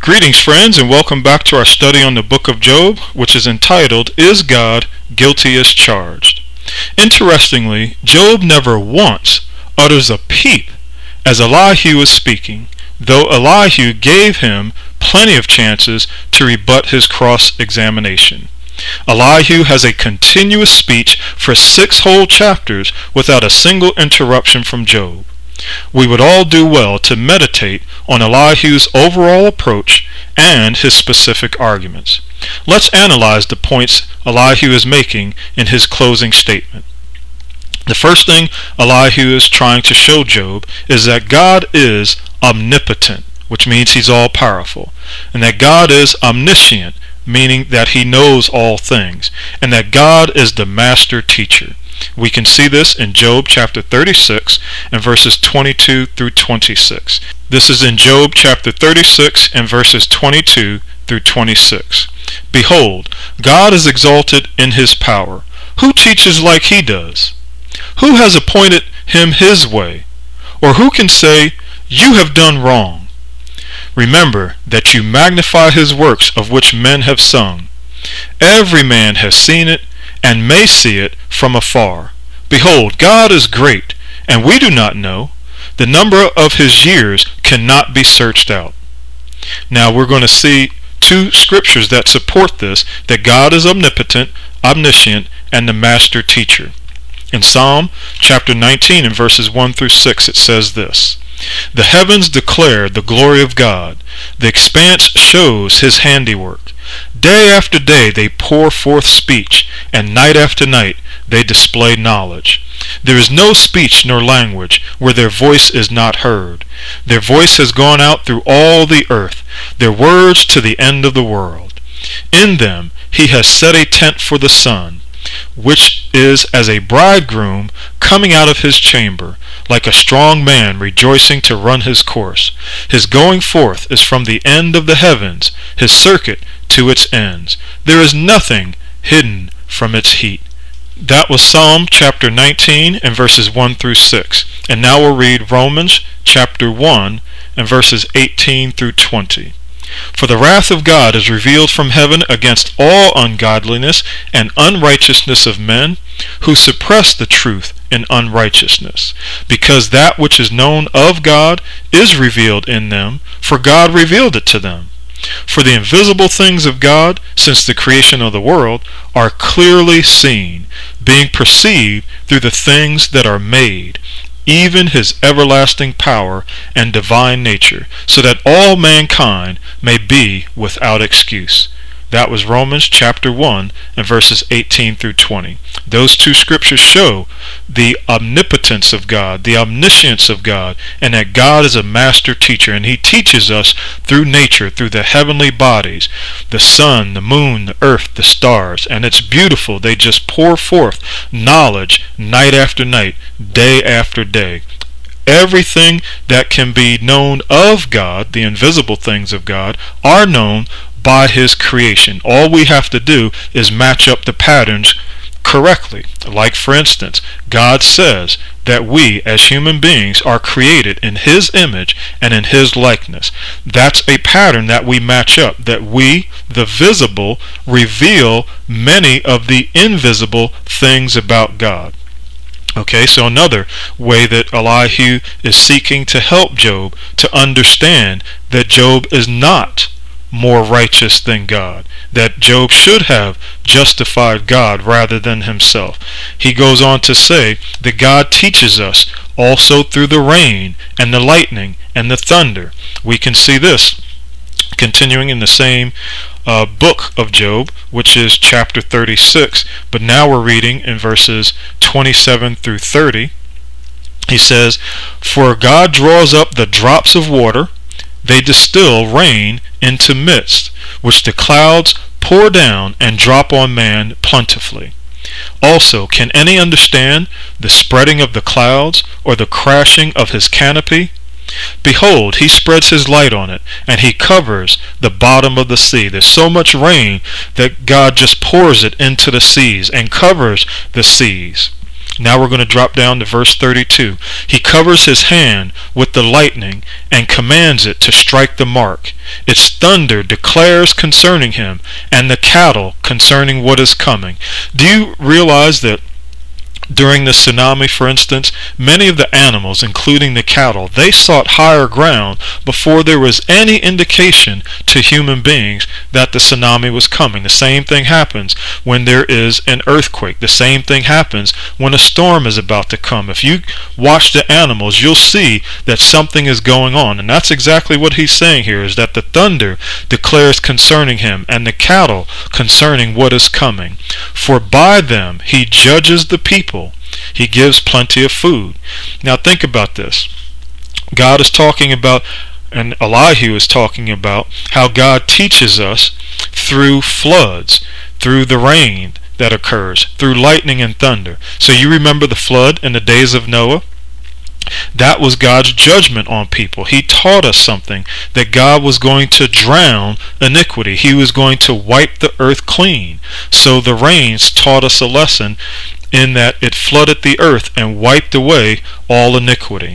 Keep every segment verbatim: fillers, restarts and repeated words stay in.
Greetings, friends, and welcome back to our study on the book of Job, which is entitled, Is God Guilty as Charged? Interestingly, Job never once utters a peep as Elihu is speaking, though Elihu gave him plenty of chances to rebut his cross-examination. Elihu has a continuous speech for six whole chapters without a single interruption from Job. We would all do well to meditate on Elihu's overall approach and his specific arguments. Let's analyze the points Elihu is making in his closing statement. The first thing Elihu is trying to show Job is that God is omnipotent, which means he's all-powerful, and that God is omniscient, meaning that he knows all things, and that God is the master teacher. We can see this in Job chapter thirty-six and verses twenty-two through twenty-six. This is in Job chapter thirty-six and verses twenty-two through twenty-six. Behold, God is exalted in his power. Who teaches like he does? Who has appointed him his way? Or who can say, You have done wrong? Remember that you magnify his works of which men have sung. Every man has seen it, and may see it from afar. Behold, God is great, and we do not know. The number of his years cannot be searched out. Now we're going to see two scriptures that support this, that God is omnipotent, omniscient, and the master teacher. In Psalm chapter nineteen and verses one through six it says this, The heavens declare the glory of God. The expanse shows his handiwork. Day after day they pour forth speech, and night after night they display knowledge. There is no speech nor language where their voice is not heard. Their voice has gone out through all the earth, their words to the end of the world. In them he has set a tent for the sun, which is as a bridegroom coming out of his chamber, like a strong man rejoicing to run his course. His going forth is from the end of the heavens, his circuit to its ends. There is nothing hidden from its heat. That was Psalm chapter nineteen and verses one through six. And now we'll read Romans chapter one and verses eighteen through twenty. For the wrath of God is revealed from heaven against all ungodliness and unrighteousness of men, who suppress the truth in unrighteousness, because that which is known of God is revealed in them, for God revealed it to them. For the invisible things of God, since the creation of the world, are clearly seen, being perceived through the things that are made, even his everlasting power and divine nature, so that all mankind may be without excuse. That was Romans chapter one and verses eighteen through twenty. Those two scriptures show the omnipotence of God, the omniscience of God, and that God is a master teacher, and he teaches us through nature, through the heavenly bodies, the sun, the moon, the earth, the stars, and it's beautiful. They just pour forth knowledge night after night, day after day. Everything that can be known of God, the invisible things of God, are known by his creation. All we have to do is match up the patterns correctly. Like, for instance, God says that we as human beings are created in his image and in his likeness. That's a pattern that we match up, that we, the visible, reveal many of the invisible things about God. Okay, so another way that Elihu is seeking to help Job to understand that Job is not more righteous than God, that Job should have justified God rather than himself. He goes on to say that God teaches us also through the rain and the lightning and the thunder. We can see this continuing in the same uh, book of Job, which is chapter thirty-six, but now we're reading in verses twenty-seven through thirty. He says, For God draws up the drops of water, they distill rain into mist, which the clouds pour down and drop on man plentifully. Also, can any understand the spreading of the clouds, or the crashing of his canopy? Behold, he spreads his light on it, and he covers the bottom of the sea. There's so much rain that God just pours it into the seas and covers the seas. Now we're going to drop down to verse thirty-two. He covers his hand with the lightning and commands it to strike the mark. Its thunder declares concerning him, and the cattle concerning what is coming. Do you realize that during the tsunami, for instance, many of the animals, including the cattle, they sought higher ground before there was any indication to human beings that the tsunami was coming. The same thing happens when there is an earthquake. The same thing happens when a storm is about to come. If you watch the animals, you'll see that something is going on. And that's exactly what he's saying here, is that the thunder declares concerning him, and the cattle concerning what is coming. For by them he judges the people. He gives plenty of food. Now think about this. God is talking about, and Elihu is talking about, how God teaches us through floods, through the rain that occurs, through lightning and thunder. So you remember the flood in the days of Noah? That was God's judgment on people. He taught us something, that God was going to drown iniquity. He was going to wipe the earth clean. So the rains taught us a lesson in that it flooded the earth and wiped away all iniquity.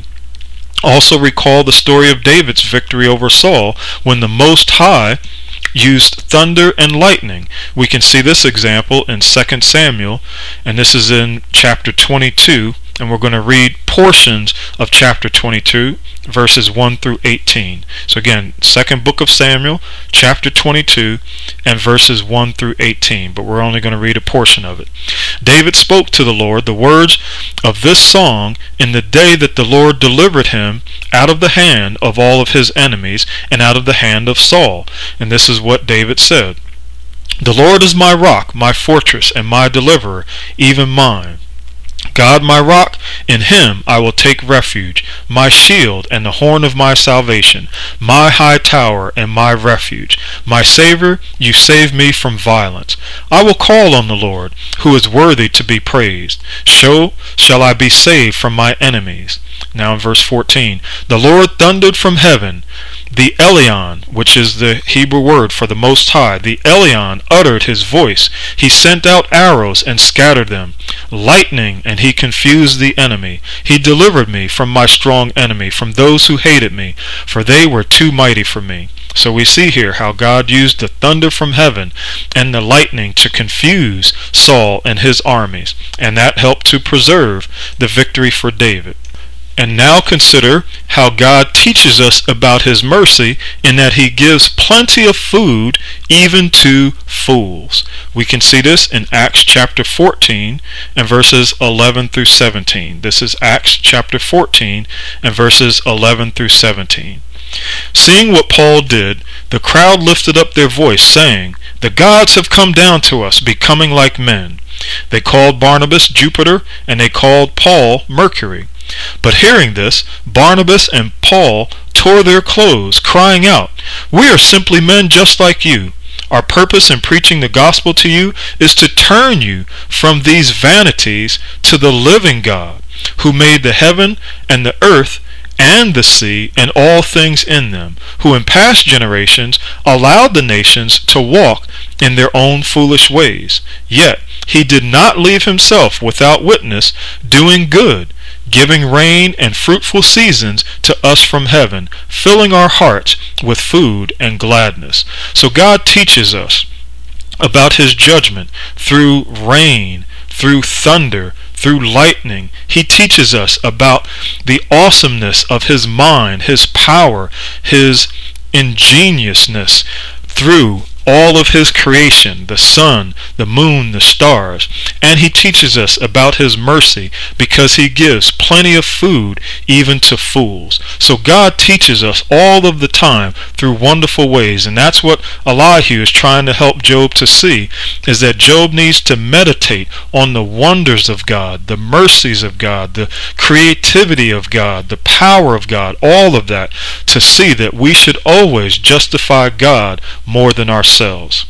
Also recall the story of David's victory over Saul, when the Most High used thunder and lightning. We can see this example in Second Samuel, and this is in chapter twenty-two, and we're going to read portions of chapter twenty-two, verses one through eighteen. So again, second book of Samuel, chapter twenty-two, and verses one through eighteen, but we're only going to read a portion of it. David spoke to the Lord the words of this song in the day that the Lord delivered him out of the hand of all of his enemies and out of the hand of Saul. And this is what David said. The Lord is my rock, my fortress, and my deliverer, even mine. God my rock, in him I will take refuge, my shield and the horn of my salvation, my high tower and my refuge. My Savior, you save me from violence. I will call on the Lord, who is worthy to be praised. So shall I be saved from my enemies. Now in verse fourteen, the Lord thundered from heaven. The Elyon, which is the Hebrew word for the Most High, the Elyon uttered his voice. He sent out arrows and scattered them. Lightning, and he confused the enemy. He delivered me from my strong enemy, from those who hated me, for they were too mighty for me. So we see here how God used the thunder from heaven and the lightning to confuse Saul and his armies, and that helped to preserve the victory for David. And now consider how God teaches us about his mercy in that he gives plenty of food even to fools. We can see this in Acts chapter fourteen and verses eleven through seventeen. This is Acts chapter fourteen and verses eleven through seventeen. Seeing what Paul did, the crowd lifted up their voice, saying, "The gods have come down to us, becoming like men." They called Barnabas Jupiter, and they called Paul Mercury. But hearing this, Barnabas and Paul tore their clothes, crying out, "We are simply men just like you. Our purpose in preaching the gospel to you is to turn you from these vanities to the living God, who made the heaven and the earth and the sea and all things in them, who in past generations allowed the nations to walk in their own foolish ways. Yet he did not leave himself without witness, doing good, giving rain and fruitful seasons to us from heaven, filling our hearts with food and gladness." So God teaches us about his judgment through rain, through thunder, through lightning. He teaches us about the awesomeness of his mind, his power, his ingeniousness through all of his creation, the sun, the moon, the stars. And he teaches us about his mercy because he gives plenty of food even to fools. So God teaches us all of the time through wonderful ways, and that's what Elihu is trying to help Job to see, is that Job needs to meditate on the wonders of God, the mercies of God, the creativity of God, the power of God, all of that, to see that we should always justify God more than ourselves.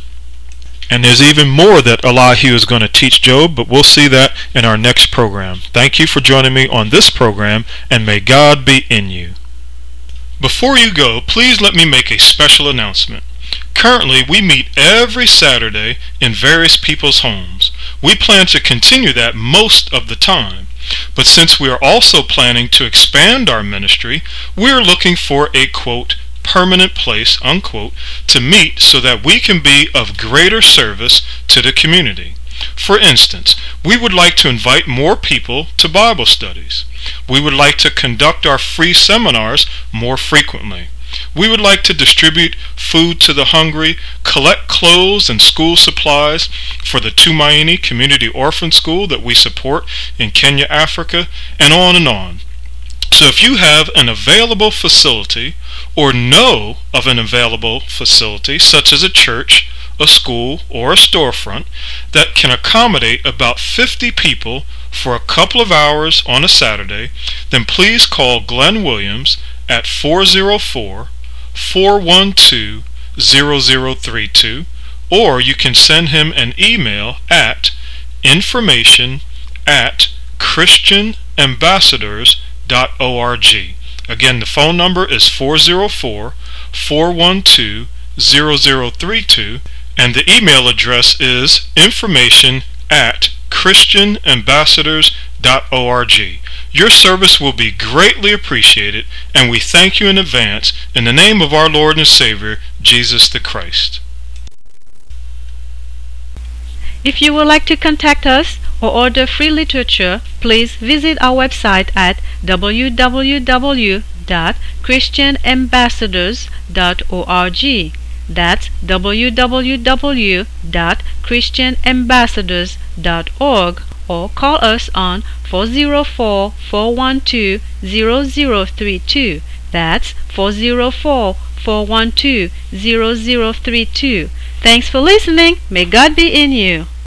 And there's even more that Elihu is going to teach Job, but we'll see that in our next program. Thank you for joining me on this program, and may God be in you. Before you go, please let me make a special announcement. Currently, we meet every Saturday in various people's homes. We plan to continue that most of the time. But since we are also planning to expand our ministry, we are looking for a, quote, permanent place, unquote, to meet so that we can be of greater service to the community. For instance, we would like to invite more people to Bible studies. We would like to conduct our free seminars more frequently. We would like to distribute food to the hungry, collect clothes and school supplies for the Tumaini Community Orphan School that we support in Kenya, Africa, and on and on. So if you have an available facility or know of an available facility, such as a church, a school, or a storefront that can accommodate about fifty people for a couple of hours on a Saturday, then please call Glenn Williams at four oh four, four one two, zero zero three two, or you can send him an email at information at christian ambassadors dot org. Again, the phone number is four oh four, four one two, zero zero three two, and the email address is information at christian ambassadors dot org. Your service will be greatly appreciated, and we thank you in advance in the name of our Lord and Savior, Jesus the Christ. If you would like to contact us or order free literature, please visit our website at w w w dot christian ambassadors dot org. That's w w w dot christian ambassadors dot org, or call us on four oh four, four one two, zero zero three two. That's four oh four, four one two, zero zero three two. Thanks for listening. May God be in you.